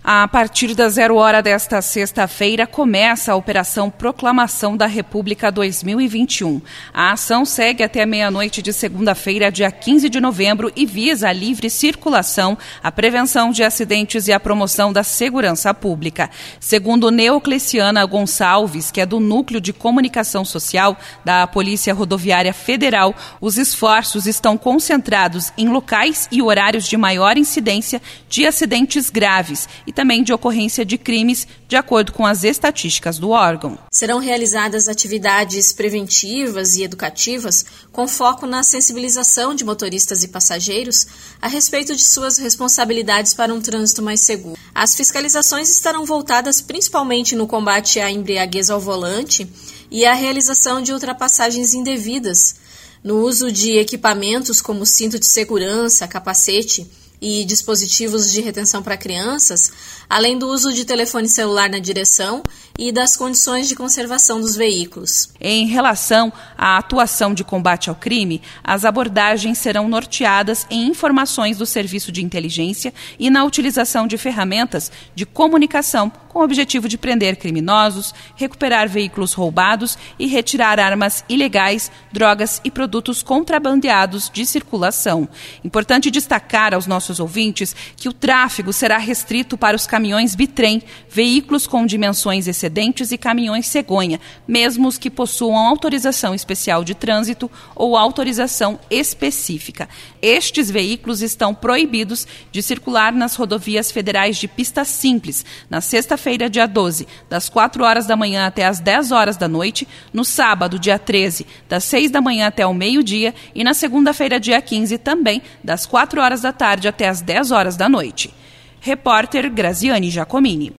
A partir das 00h desta sexta-feira, começa a Operação Proclamação da República 2021. A ação segue até meia-noite de segunda-feira, dia 15 de novembro, e visa a livre circulação, a prevenção de acidentes e a promoção da segurança pública. Segundo Neocleciana Gonçalves, que é do Núcleo de Comunicação Social da Polícia Rodoviária Federal, os esforços estão concentrados em locais e horários de maior incidência de acidentes graves e também de ocorrência de crimes, de acordo com as estatísticas do órgão. Serão realizadas atividades preventivas e educativas com foco na sensibilização de motoristas e passageiros a respeito de suas responsabilidades para um trânsito mais seguro. As fiscalizações estarão voltadas principalmente no combate à embriaguez ao volante e à realização de ultrapassagens indevidas, no uso de equipamentos como cinto de segurança, capacete e dispositivos de retenção para crianças, além do uso de telefone celular na direção e das condições de conservação dos veículos. Em relação à atuação de combate ao crime, as abordagens serão norteadas em informações do Serviço de Inteligência e na utilização de ferramentas de comunicação com o objetivo de prender criminosos, recuperar veículos roubados e retirar armas ilegais, drogas e produtos contrabandeados de circulação. Importante destacar aos nossos ouvintes que o tráfego será restrito para os caminhões bitrem, veículos com dimensões excedentes e caminhões cegonha, mesmo os que possuam autorização especial de trânsito ou autorização específica. Estes veículos estão proibidos de circular nas rodovias federais de pista simples, na sexta-feira, dia 12, das 4h da manhã até as 10h da noite, no sábado, dia 13, das 6 da manhã até o meio-dia e na segunda-feira, dia 15, também, das 4h da tarde até as 10h da noite. Repórter Graziane Giacomini.